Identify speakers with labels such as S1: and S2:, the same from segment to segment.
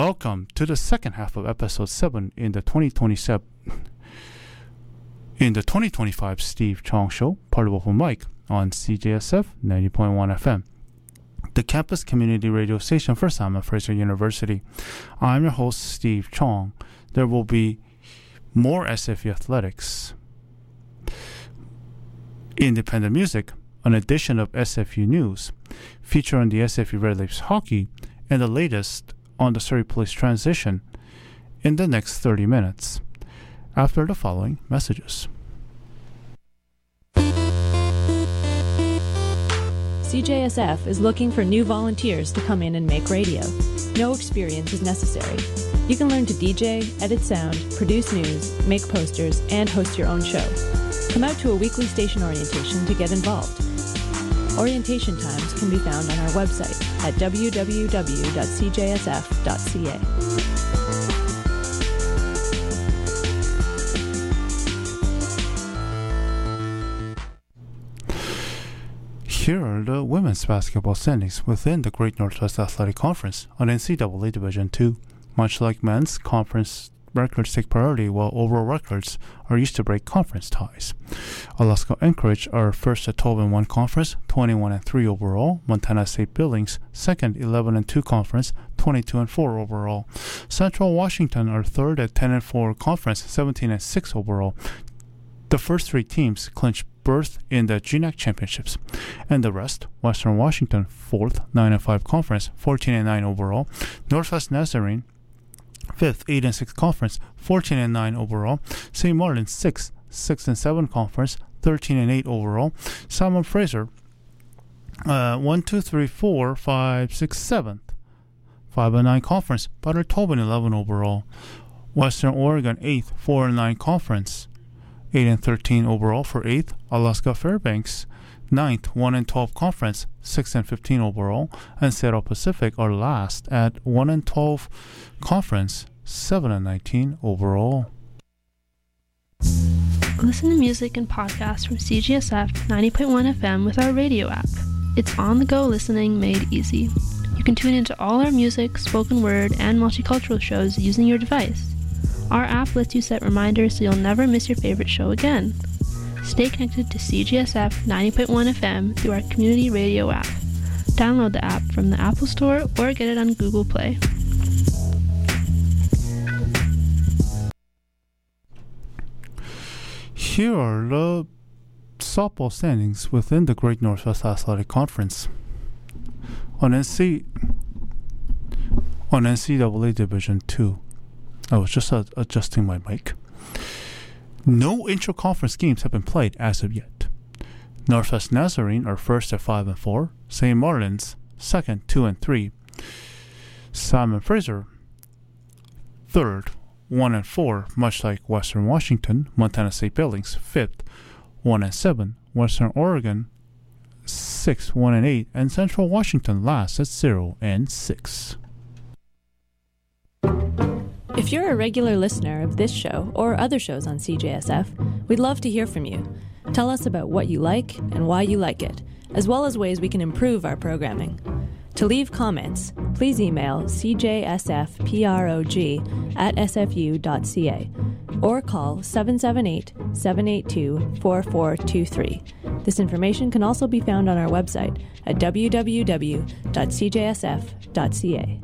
S1: Welcome to the second half of episode 7 in the 2025 Steve Chong Show, part of Open Mic on CJSF 90.1 FM, the campus community radio station for Simon Fraser University. I'm your host, Steve Chong. There will be more SFU athletics, independent music, an edition of SFU News, featuring the SFU Red Leafs hockey, and the latest on the Surrey Police transition in the next 30 minutes, after the following messages.
S2: CJSF is looking for new volunteers to come in and make radio. No experience is necessary. You can learn to DJ, edit sound, produce news, make posters, and host your own show. Come out to a weekly station orientation to get involved. Orientation times can be found on our website at www.cjsf.ca.
S1: Here are the women's basketball standings within the Great Northwest Athletic Conference on NCAA Division II. Much like men's, conference records take priority, while overall records are used to break conference ties. Alaska Anchorage are first at 12-1 conference, 21-3 overall. Montana State Billings second, 11-2 conference, 22-4 overall. Central Washington are third at 10-4 conference, 17-6 overall. The first three teams clinch berth in the GNAC championships, and the rest: Western Washington fourth, 9-5 conference, 14-9 overall. Northwest Nazarene fifth, 8-6 conference, 14-9 overall. St. Martin sixth, 6-7 conference, 13-8 overall. Simon Fraser 1, 2, 3, 4, 5, 6, 7th, 5-9 conference, but are 12-11 overall. Western Oregon 8th, 4-9 conference, 8-13 overall for 8th. Alaska Fairbanks 9th, 1-12 conference, 6-15 overall. And Seattle Pacific are last at 1-12 conference, 7-19 overall.
S3: Listen to music and podcasts from CGSF 90.1 FM with our radio app. It's on-the-go listening made easy. You can tune into all our music, spoken word, and multicultural shows using your device. Our app lets you set reminders so you'll never miss your favorite show again. Stay connected to CGSF 90.1 FM through our community radio app. Download the app from the Apple Store or get it on Google Play.
S1: Here are the softball standings within the Great Northwest Athletic Conference. On NCAA Division II. I was just adjusting my mic. No intra-conference games have been played as of yet. Northwest Nazarene are first at 5-4. St. Martin's second, 2-3. Simon Fraser third, 1-4, much like Western Washington. Montana State Billings fifth, 1-7. Western Oregon sixth, 1-8, and Central Washington last at 0-6.
S2: If you're a regular listener of this show or other shows on CJSF, we'd love to hear from you. Tell us about what you like and why you like it, as well as ways we can improve our programming. To leave comments, please email cjsfprog@sfu.ca or call 778-782-4423. This information can also be found on our website at www.cjsf.ca.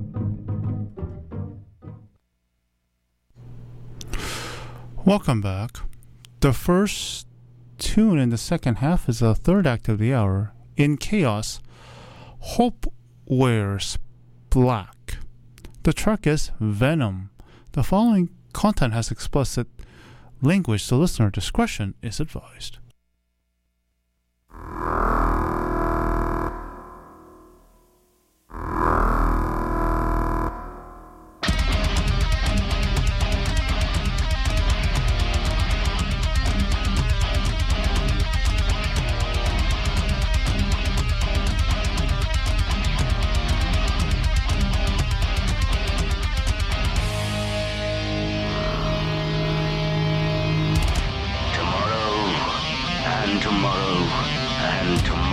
S1: Welcome back. The first tune in the second half is the third act of the hour. In Chaos, Hope Wears Black. The track is Venom. The following content has explicit language, so listener discretion is advised.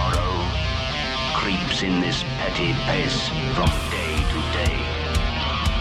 S4: In this petty pace from day to day.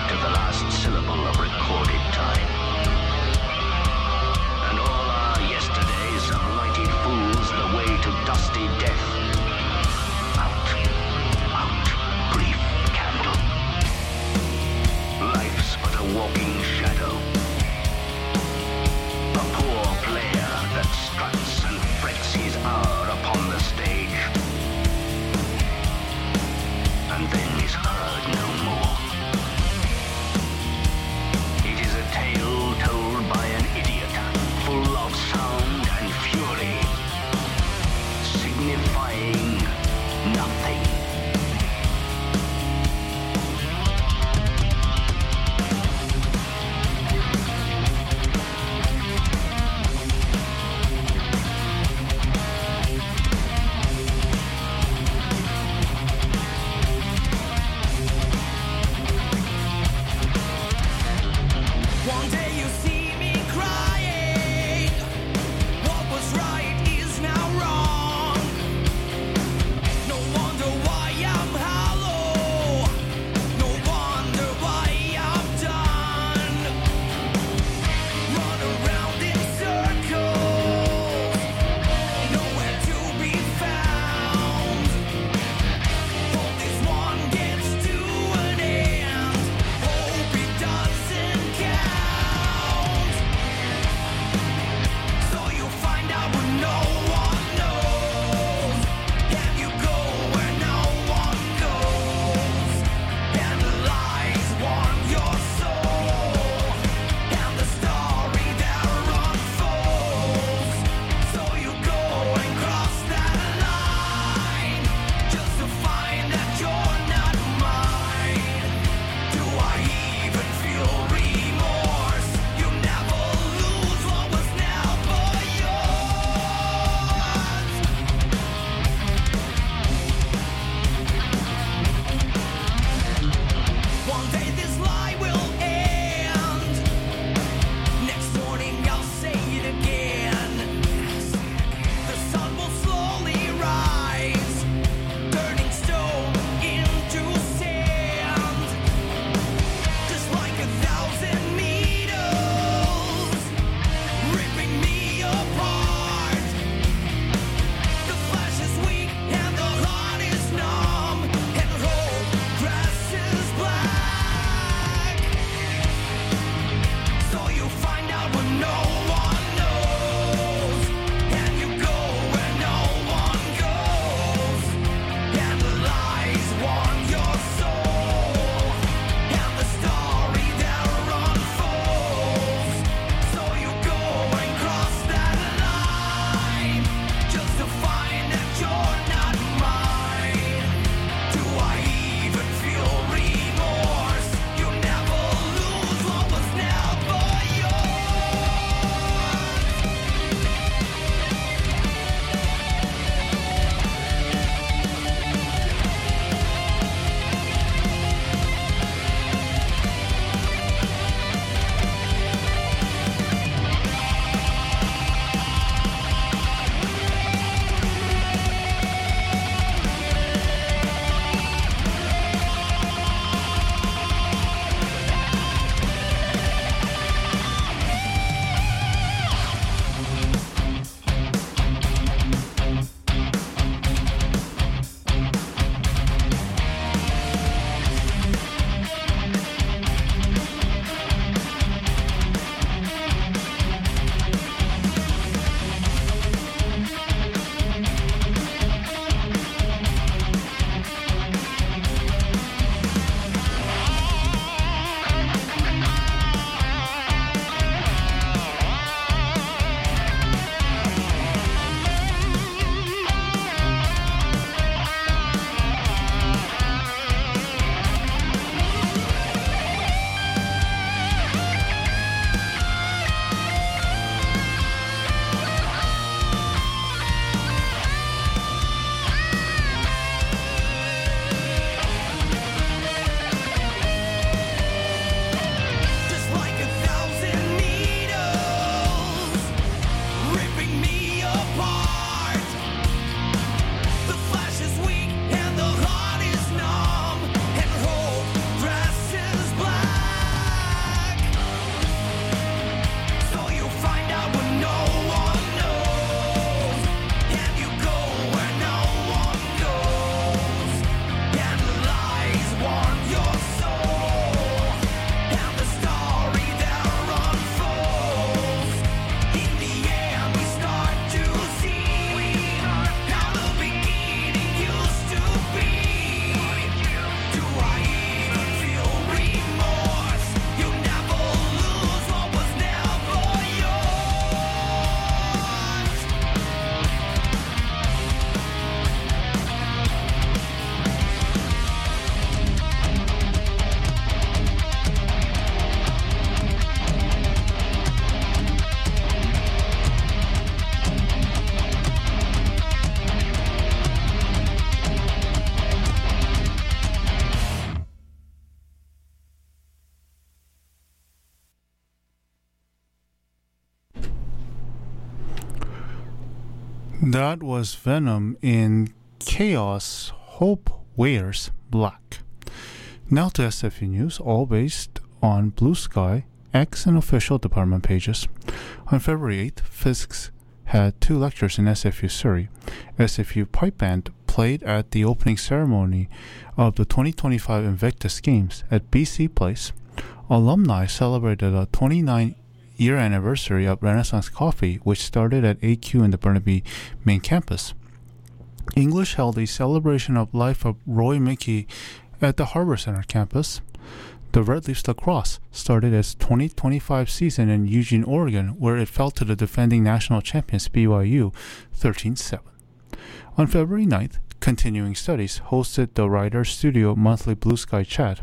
S1: That was Venom in Chaos Hope Wears Black. Now to SFU News, all based on Blue Sky, X, and official department pages. On February 8th, Physics had 2 lectures in SFU Surrey. SFU Pipe Band played at the opening ceremony of the 2025 Invictus Games at BC Place. Alumni celebrated a 29-year anniversary of Renaissance Coffee, which started at AQ in the Burnaby main campus. English held a celebration of life of Roy Mickey at the Harbor Center campus. The Red Leafs lacrosse started its 2025 season in Eugene, Oregon, where it fell to the defending national champions BYU 13-7. On February 9th, Continuing Studies hosted the Writer Studio monthly Blue Sky chat.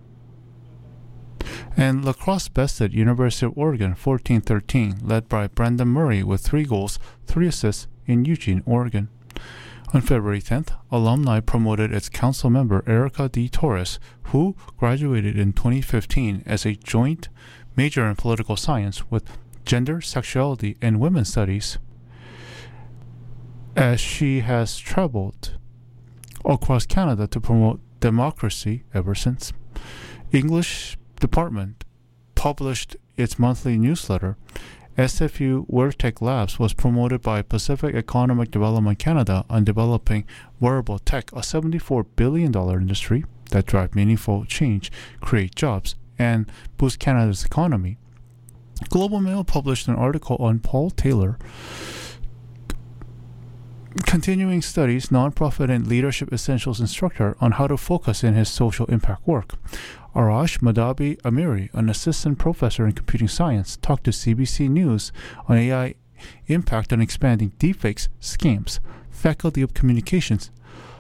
S1: And lacrosse bested University of Oregon 14-13, led by Brandon Murray with 3 goals, 3 assists in Eugene, Oregon. On February 10th, alumni promoted its council member Erica D. Torres, who graduated in 2015 as a joint major in political science with gender, sexuality, and women's studies, as she has traveled across Canada to promote democracy ever since. English Department published its monthly newsletter. SFU WearTech Labs was promoted by Pacific Economic Development Canada on developing wearable tech, a $74 billion industry that drive meaningful change, create jobs, and boost Canada's economy. Global Mail published an article on Paul Taylor, Continuing Studies Nonprofit and Leadership Essentials instructor, on how to focus in his social impact work. Arash Madabi Amiri, an assistant professor in computing science, talked to CBC News on AI impact on expanding deepfakes scams. Faculty of Communications,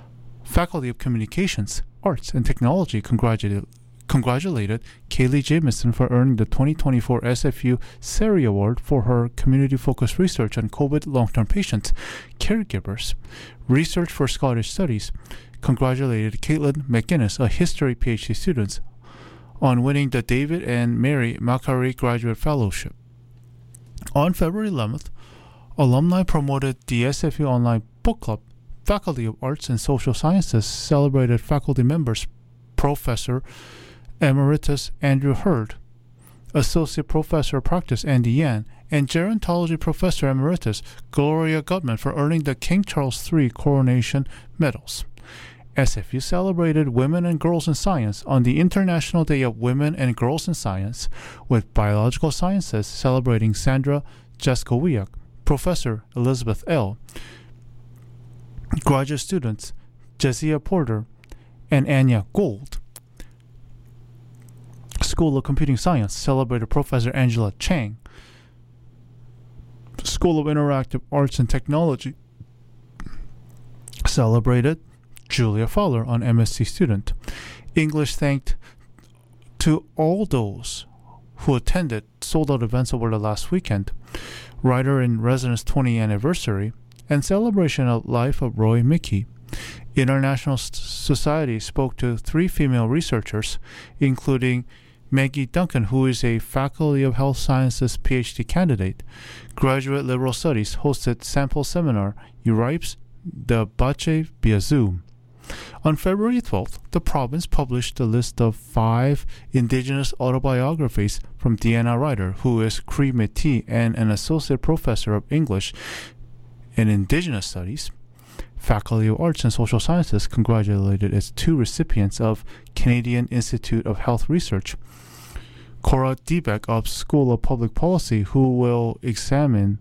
S1: Arts and Technology congratulated Kaylee Jamison for earning the 2024 SFU SERI Award for her community-focused research on COVID long-term patients, caregivers. Research for Scottish Studies congratulated Caitlin McGuinness, a history PhD student, on winning the David and Mary Macquarie Graduate Fellowship. On February 11th, alumni promoted the SFU Online Book Club. Faculty of Arts and Social Sciences celebrated faculty members Professor Emeritus Andrew Hurd, Associate Professor of Practice Andy Yan, and Gerontology Professor Emeritus Gloria Gutman for earning the King Charles III Coronation Medals. SFU celebrated Women and Girls in Science on the International Day of Women and Girls in Science, with Biological Sciences celebrating Sandra Jaskowiak, Professor Elizabeth L., graduate students Jessia Porter and Anya Gold. School of Computing Science celebrated Professor Angela Chang. School of Interactive Arts and Technology celebrated Julia Fowler, an MSc student. English thanked to all those who attended sold-out events over the last weekend, Writer in Residence 20th anniversary, and celebration of life of Roy Mickey. International Society spoke to 3 female researchers, including Maggie Duncan, who is a Faculty of Health Sciences PhD candidate. Graduate Liberal Studies hosted sample seminar Euripes de Bache via Zoom. On February 12th, the province published a list of 5 Indigenous autobiographies from Deanna Ryder, who is Cree Métis and an Associate Professor of English and Indigenous Studies. Faculty of Arts and Social Sciences congratulated its 2 recipients of Canadian Institute of Health Research, Cora Debeck of School of Public Policy, who will examine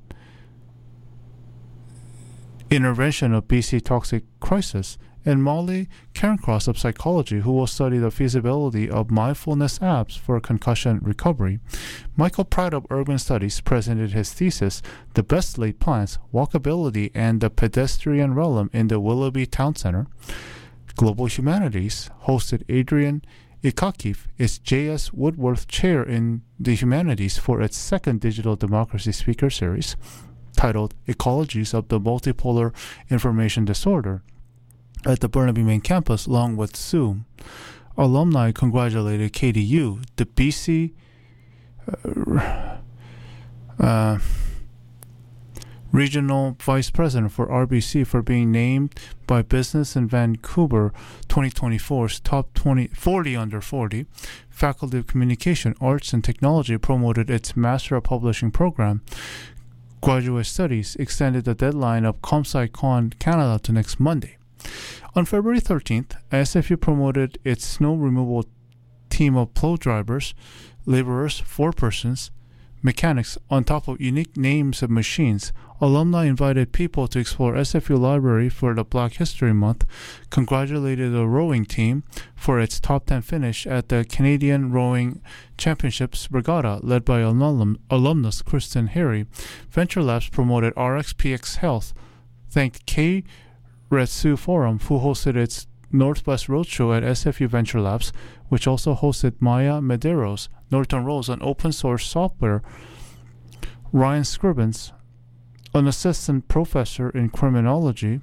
S1: intervention of BC toxic crisis, and Molly Cairncross of Psychology, who will study the feasibility of mindfulness apps for concussion recovery. Michael Pratt of Urban Studies presented his thesis, The Best Laid Plans, Walkability and the Pedestrian Realm in the Willoughby Town Center. Global Humanities hosted Adrian Ikakif, its J.S. Woodworth Chair in the Humanities, for its 2nd Digital Democracy Speaker Series, titled Ecologies of the Multipolar Information Disorder, at the Burnaby main campus, along with Zoom. Alumni congratulated KDU, the BC Regional Vice President for RBC for being named by Business in Vancouver 2024's top 40 under 40. Faculty of Communication, Arts and Technology promoted its Master of Publishing program. Graduate Studies extended the deadline of ComSciCon Canada to next Monday. On February 13th, SFU promoted its snow removal team of plow drivers, laborers, forepersons, mechanics on top of unique names of machines. Alumni invited people to explore SFU Library for the Black History Month, congratulated the rowing team for its top 10 finish at the Canadian Rowing Championships Regatta, led by alumnus Kristen Harry. Venture Labs promoted RxPX Health, thanked K. Retsu Forum, who hosted its Northwest Roadshow at SFU Venture Labs, which also hosted Maya Medeiros, Norton Rose, an open source software. Ryan Scribbins, an assistant professor in criminology,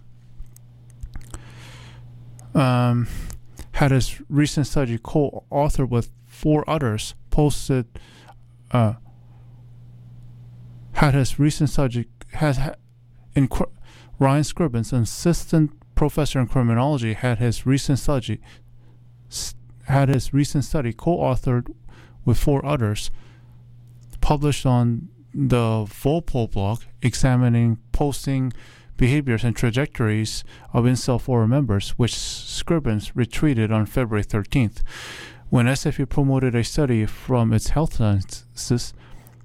S1: had his recent study co-authored with 4 others posted. Ryan Scribbins, an assistant professor in criminology, had his recent study co-authored with 4 others, published on the Volpol blog, examining posting behaviors and trajectories of incel forum members, which Scribbins retweeted on February 13th. When SFU promoted a study from its health sciences,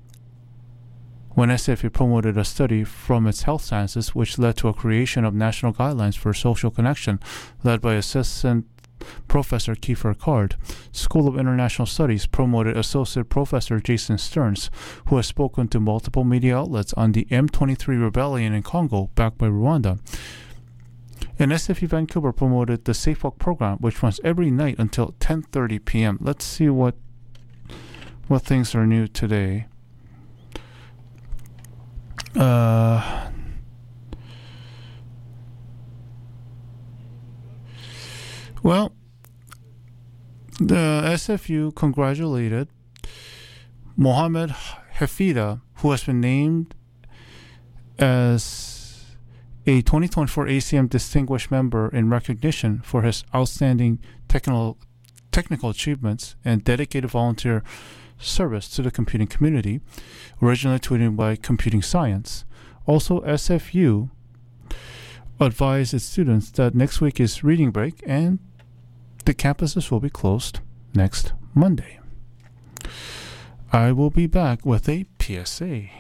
S1: which led to a creation of national guidelines for social connection, led by Assistant Professor Kiefer Card. School of International Studies promoted Associate Professor Jason Stearns, who has spoken to multiple media outlets on the M23 rebellion in Congo, backed by Rwanda. And SFU Vancouver promoted the Safe Walk program, which runs every night until 10:30 p.m. Let's see what things are new today. Well, the SFU congratulated Mohammed Hafida, who has been named as a 2024 ACM Distinguished Member in recognition for his outstanding technical achievements and dedicated volunteer service to the computing community, originally tweeted by Computing Science. Also, SFU advised its students that next week is reading break and the campuses will be closed next Monday. I will be back with a PSA.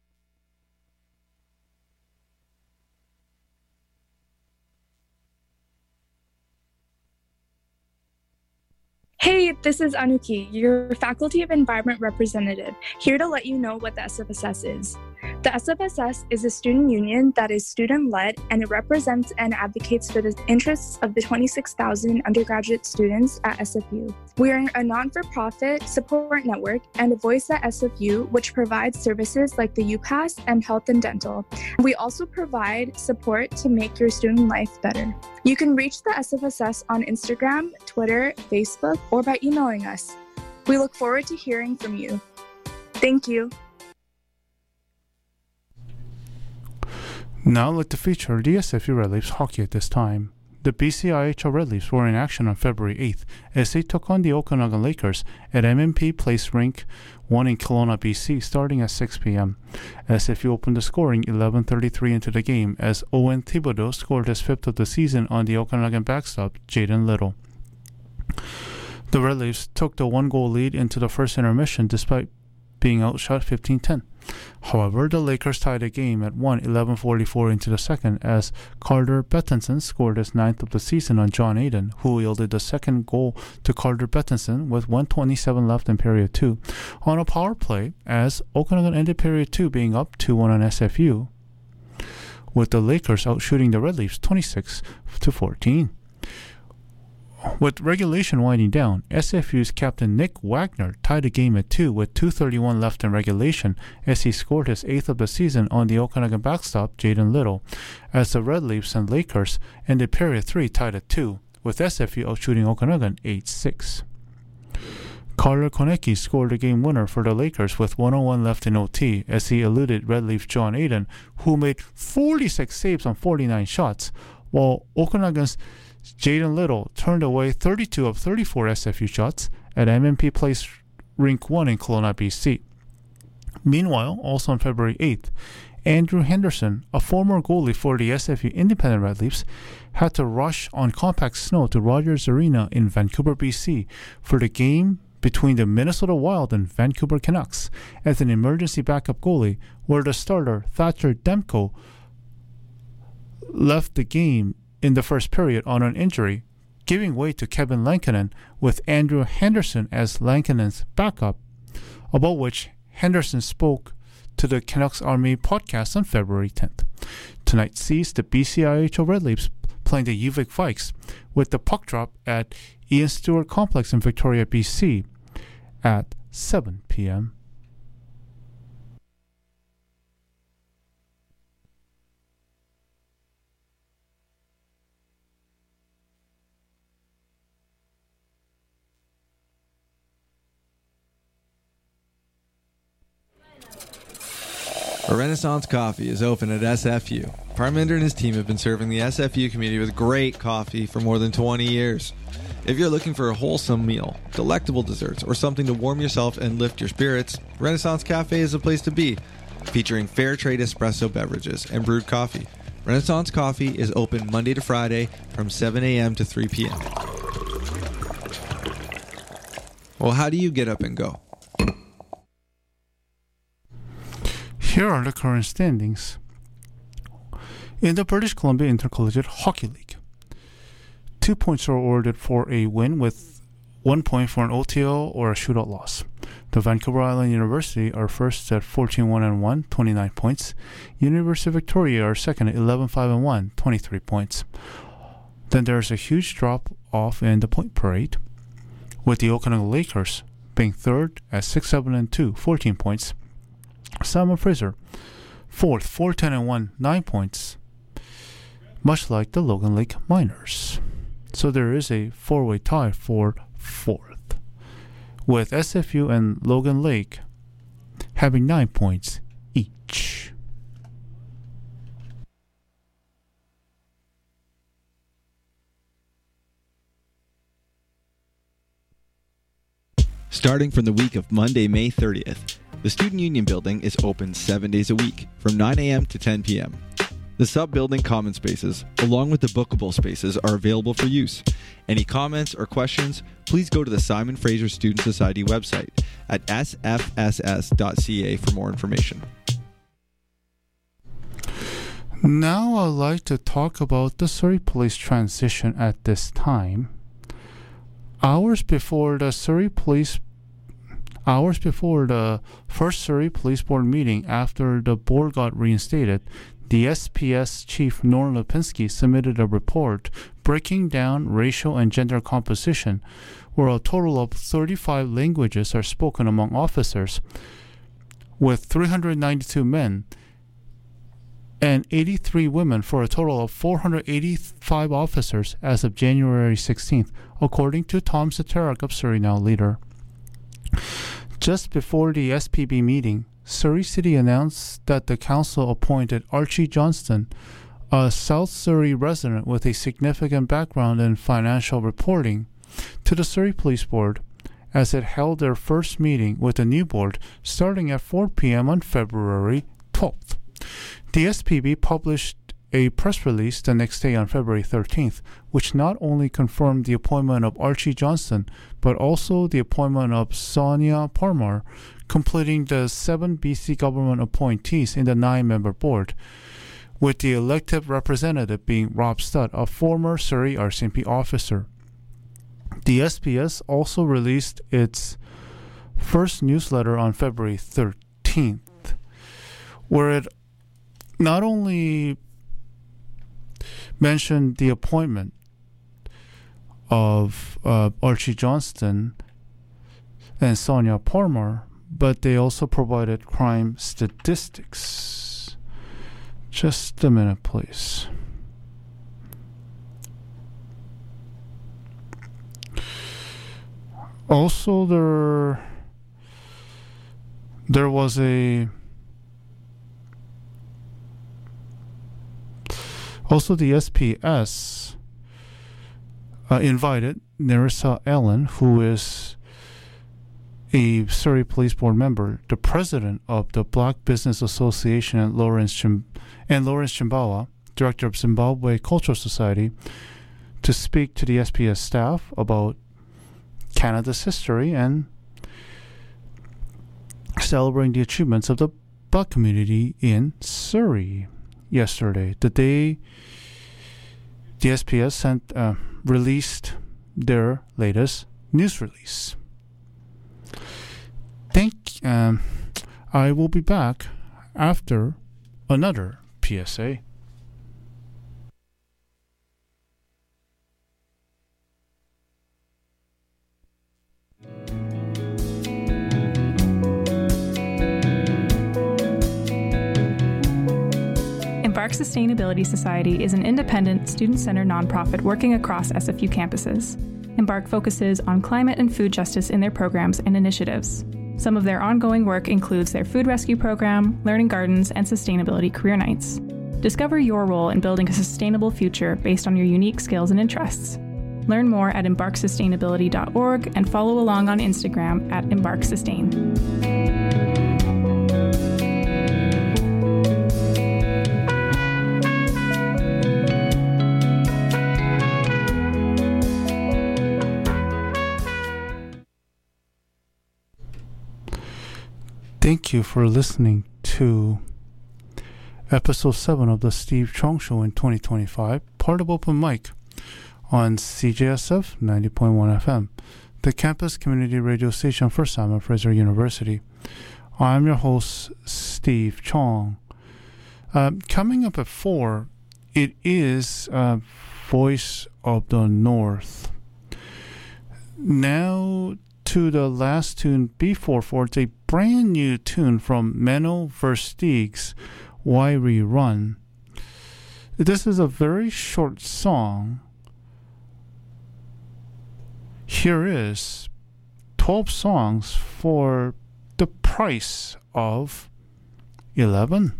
S4: Hey, this is Anuki, your Faculty of Environment representative, here to let you know what the SFSS is. The SFSS is a student union that is student-led, and it represents and advocates for the interests of the 26,000 undergraduate students at SFU. We are a non-for-profit support network and a voice at SFU, which provides services like the UPass and health and dental. We also provide support to make your student life better. You can reach the SFSS on Instagram, Twitter, Facebook, or by emailing us. We look forward to hearing from you. Thank you.
S1: Now I'd like to feature the SFU Red Leafs hockey at this time. The BCIHL Red Leafs were in action on February 8th as they took on the Okanagan Lakers at MMP Place Rink 1 in Kelowna, BC, starting at 6 p.m. SFU opened the scoring 11:33 into the game as Owen Thibodeau scored his 5th of the season on the Okanagan backstop, Jaden Little. The Red Leafs took the 1-goal lead into the first intermission despite being outshot 15-10. However, the Lakers tied the game at 11:44 into the second as Carter Bettenson scored his 9th of the season on John Aiden, who yielded the second goal to Carter Bettenson with 1:27 left in period 2 on a power play as Okanagan ended period 2 being up 2-1 on SFU, with the Lakers outshooting the Red Leafs 26-14. With regulation winding down, SFU's captain Nick Wagner tied the game at 2 with 2:31 left in regulation as he scored his 8th of the season on the Okanagan backstop, Jaden Little, as the Red Leafs and Lakers ended period 3 tied at 2, with SFU outshooting Okanagan 8-6. Carlo Konecki scored the game winner for the Lakers with 1:01 left in OT as he eluded Red Leaf's John Aiden, who made 46 saves on 49 shots, while Okanagan's Jaden Little turned away 32 of 34 SFU shots at MMP Place Rink 1 in Kelowna, BC. Meanwhile, also on February 8th, Andrew Henderson, a former goalie for the SFU Independent Red Leafs, had to rush on compact snow to Rogers Arena in Vancouver, BC for the game between the Minnesota Wild and Vancouver Canucks as an emergency backup goalie, where the starter Thatcher Demko left the game in the first period on an injury, giving way to Kevin Lankinen with Andrew Henderson as Lankinen's backup, about which Henderson spoke to the Canucks Army podcast on February 10th. Tonight sees the BCIHL Red Leafs playing the UVic Vikes with the puck drop at Ian Stewart Complex in Victoria, BC at 7 p.m.
S5: Renaissance Coffee is open at SFU. Parminder and his team have been serving the SFU community with great coffee for more than 20 years. If you're looking for a wholesome meal, delectable desserts, or something to warm yourself and lift your spirits, Renaissance Cafe is the place to be. Featuring fair trade espresso beverages and brewed coffee, Renaissance Coffee is open Monday to Friday from 7 a.m. to 3 p.m. Well, how do you get up and go?
S1: Here are the current standings. In the British Columbia Intercollegiate Hockey League, 2 points are awarded for a win with 1 point for an OTO or a shootout loss. The Vancouver Island University are first at 14-1-1, 29 points. University of Victoria are second at 11-5-1, 23 points. Then there's a huge drop off in the point parade, with the Okanagan Lakers being third at 6-7-2, 14 points. Simon Fraser, fourth, 4-10-1, 9 points, much like the Logan Lake Miners. So there is a four-way tie for fourth, with SFU and Logan Lake having 9 points each.
S6: Starting from the week of Monday, May 30th, the Student Union Building is open 7 days a week, from 9 a.m. to 10 p.m. The sub-building common spaces, along with the bookable spaces, are available for use. Any comments or questions, please go to the Simon Fraser Student Society website at sfss.ca for more information.
S1: Now I'd like to talk about the Surrey Police transition at this time. Hours before the first Surrey Police Board meeting after the board got reinstated, the SPS Chief Norm Lipinski submitted a report breaking down racial and gender composition, where a total of 35 languages are spoken among officers, with 392 men and 83 women for a total of 485 officers as of January 16th, according to Tom Zaterak of Surrey Now Leader. Just before the SPB meeting, Surrey City announced that the council appointed Archie Johnston, a South Surrey resident with a significant background in financial reporting, to the Surrey Police Board, as it held their first meeting with the new board starting at 4 p.m. on February 12th. The SPB published a press release the next day on February 13th, which not only confirmed the appointment of Archie Johnston, but also the appointment of Sonia Parmar, completing the 7 BC government appointees in the 9-member board, with the elected representative being Rob Studd, a former Surrey RCMP officer. The SPS also released its first newsletter on February 13th, where it not only mentioned the appointment of Archie Johnston and Sonia Parmar, but they also provided crime statistics. Just a minute, please. Also, there was also the SPS invited Nerissa Allen, who is a Surrey Police Board member, the president of the Black Business Association, and Lawrence Chimbawa, director of Zimbabwe Cultural Society, to speak to the SPS staff about Canada's history and celebrating the achievements of the Black community in Surrey yesterday, the day the SPS released their latest news release. I will be back after another PSA.
S7: Embark Sustainability Society is an independent, student-centered nonprofit working across SFU campuses. Embark focuses on climate and food justice in their programs and initiatives. Some of their ongoing work includes their food rescue program, learning gardens, and sustainability career nights. Discover your role in building a sustainable future based on your unique skills and interests. Learn more at embarksustainability.org and follow along on Instagram at embarksustain.
S1: Thank you for listening to episode 7 of the Steve Chong Show in 2025, part of Open Mic on CJSF 90.1 FM, the campus community radio station for Simon Fraser University. I'm your host, Steve Chong. Coming up at 4, it is Voice of the North. Now to the last tune before 4, it's a brand new tune from Menno Versteeg's Why We Run. This is a very short song. Here is 12 songs for the price of 11.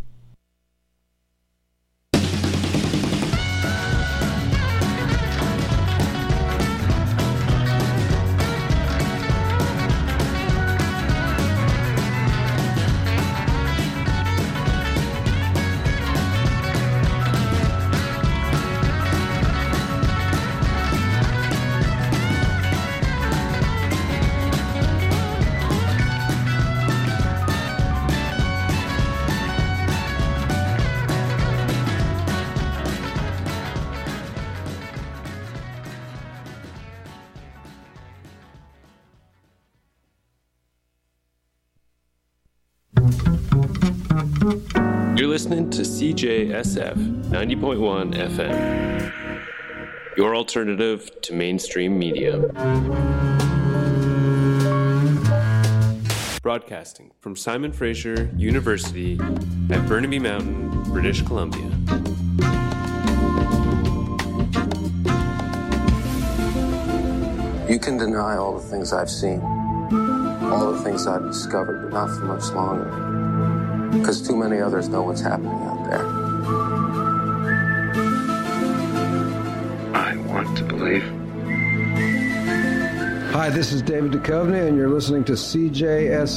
S8: You're listening to CJSF 90.1 FM, your alternative to mainstream media. Broadcasting from Simon Fraser University at Burnaby Mountain, British Columbia.
S9: You can deny all the things I've seen, all the things I've discovered, but not for much longer. Because too many others know what's happening out there.
S10: I want to believe.
S11: Hi, this is David Duchovny, and you're listening to CJSF